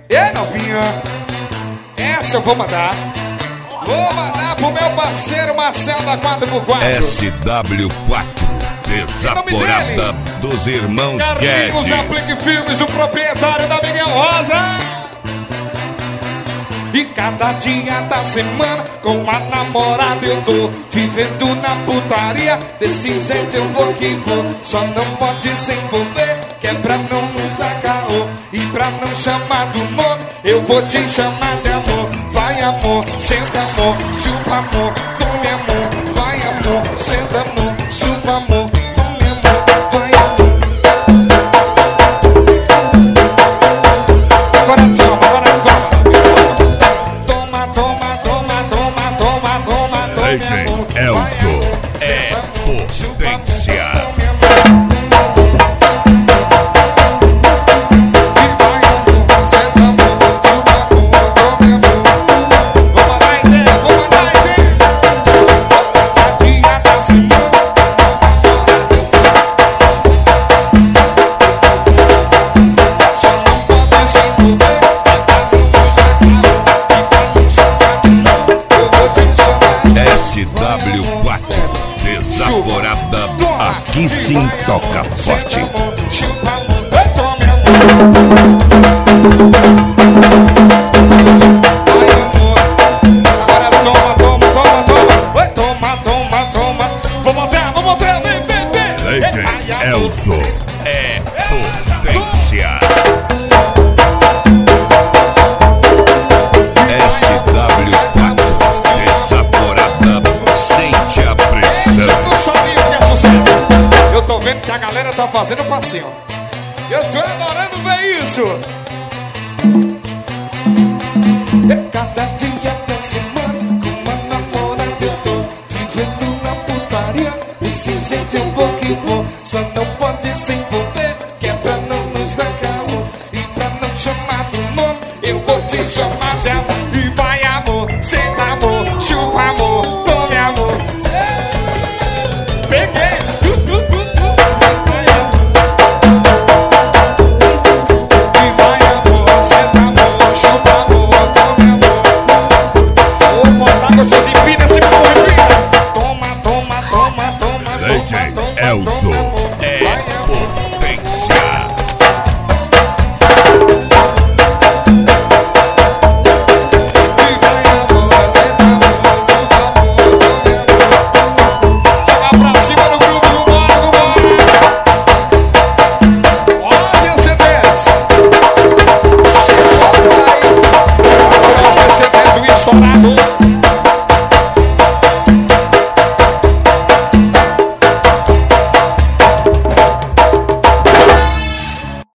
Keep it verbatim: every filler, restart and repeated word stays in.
E novinha, essa eu vou mandar. Vou mandar pro meu parceiro Marcelo da quatro por quatro. S W quatro, Desaporada dos Irmãos Carlinhos Guedes. Aplique Filmes, o proprietário da Miguel Rosa. E cada dia da semana com a namorada eu tô vivendo na putaria. Desse jeito eu vou que vou, só não pode se envolver, que é pra não nos dar caô. E pra não chamar do nome, eu vou te chamar de amor. Vai amor, senta amor, chupa amor, tome amor. Vai amor, senta amor, chupa amor, tome amor. Vai amor. Agora toma, agora toma. Toma, toma, toma, toma, toma, toma, toma. D J Elzo é potência. S W quatro, Desaporada, aqui sim toca forte. Agora toma, toma, toma, toma. Vai, toma, toma, toma. Vou montar, vou montar, vem, vem, vem. D J Elzo é potência. S W quatro, Desaporada, sente a pressão. Eu não sabia o que é sucesso. Eu tô vendo que a galera tá fazendo passinho. Eu tô adorando ver isso. É cada dia da semana com uma namorada eu tô vivendo na putaria. Desse jeito eu vou que vou, só não pode se envolver, que é pra não nos dar caô. E pra não chamar do nome, eu vou te chamar